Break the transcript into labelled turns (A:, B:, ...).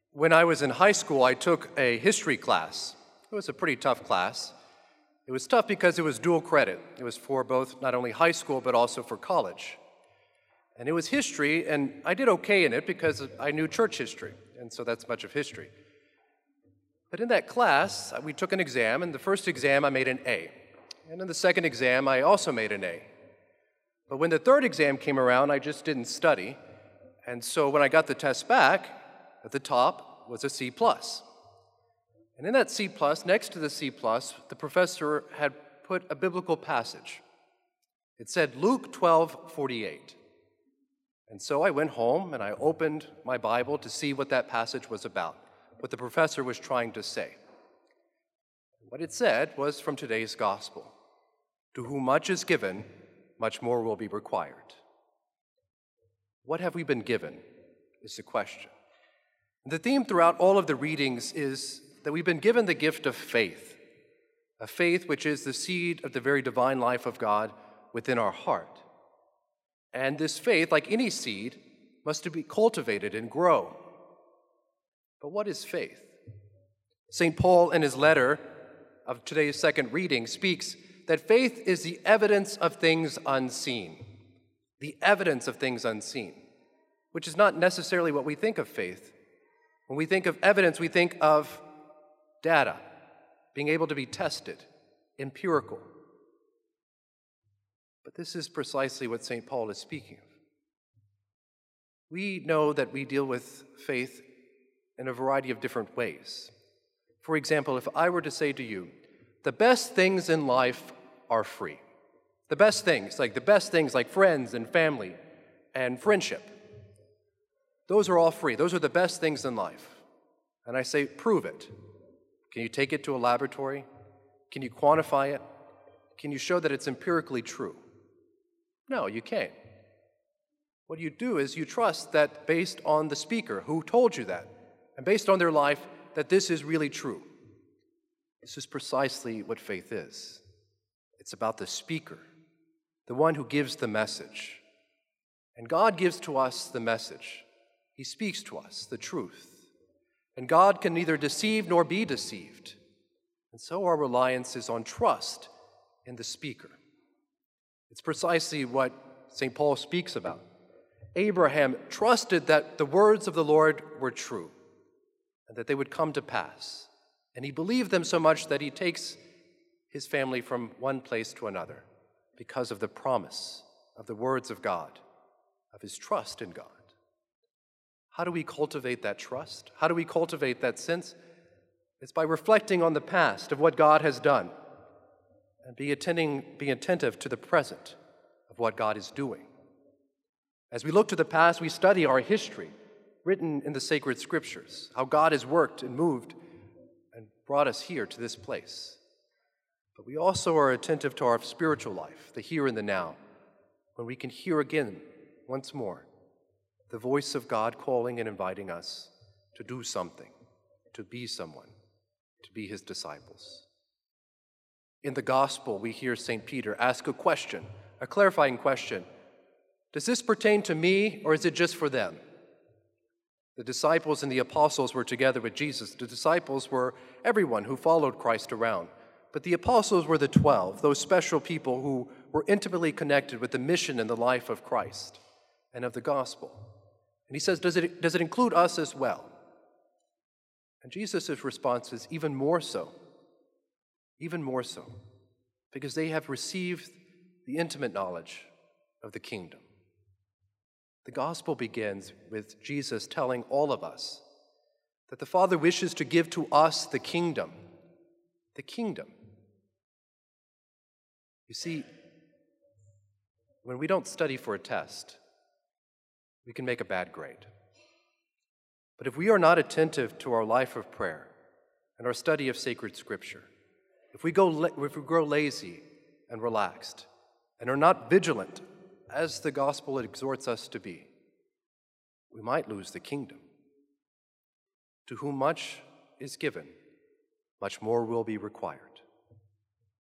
A: When I was in high school, I took a history class. It was a pretty tough class. It was tough because it was dual credit. It was for both not only high school, but also for college. And it was history, and I did okay in it because I knew church history, and so that's much of history. But in that class, we took an exam, and the first exam I made an A. And in the second exam, I also made an A. But when the third exam came around, I just didn't study. And so when I got the test back, at the top was a C+. And in that C+, next to the C+, the professor had put a biblical passage. It said Luke 12:48. And so I went home and I opened my Bible to see what that passage was about, what the professor was trying to say. What it said was from today's gospel. To whom much is given, much more will be required. What have we been given is the question. The theme throughout all of the readings is that we've been given the gift of faith, a faith which is the seed of the very divine life of God within our heart. And this faith, like any seed, must be cultivated and grow. But what is faith? St. Paul, in his letter of today's second reading, speaks that faith is the evidence of things unseen. The evidence of things unseen, which is not necessarily what we think of faith. When we think of evidence, we think of data, being able to be tested, empirical. But this is precisely what St. Paul is speaking of. We know that we deal with faith in a variety of different ways. For example, if I were to say to you, the best things in life are free. The best things like friends and family and friendship, those are all free. Those are the best things in life. And I say, prove it. Can you take it to a laboratory? Can you quantify it? Can you show that it's empirically true? No, you can't. What you do is you trust that based on the speaker who told you that, and based on their life, that this is really true. This is precisely what faith is. It's about the speaker, the one who gives the message. And God gives to us the message. He speaks to us the truth. And God can neither deceive nor be deceived. And so our reliance is on trust in the speaker. It's precisely what St. Paul speaks about. Abraham trusted that the words of the Lord were true and that they would come to pass. And he believed them so much that he takes his family from one place to another because of the promise of the words of God, of his trust in God. How do we cultivate that trust? How do we cultivate that sense? It's by reflecting on the past of what God has done and be attentive to the present of what God is doing. As we look to the past, we study our history written in the sacred scriptures, how God has worked and moved and brought us here to this place. But we also are attentive to our spiritual life, the here and the now, when we can hear again, once more, the voice of God calling and inviting us to do something, to be someone, to be his disciples. In the gospel, we hear St. Peter ask a question, a clarifying question. Does this pertain to me, or is it just for them? The disciples and the apostles were together with Jesus. The disciples were everyone who followed Christ around. But the apostles were the 12, those special people who were intimately connected with the mission and the life of Christ and of the gospel. And he says, does it include us as well? And Jesus' response is even more so, because they have received the intimate knowledge of the kingdom. The gospel begins with Jesus telling all of us that the Father wishes to give to us the kingdom. The kingdom. You see, when we don't study for a test, we can make a bad grade. But if we are not attentive to our life of prayer and our study of sacred scripture, if we grow lazy and relaxed and are not vigilant, as the gospel exhorts us to be, we might lose the kingdom. To whom much is given, much more will be required.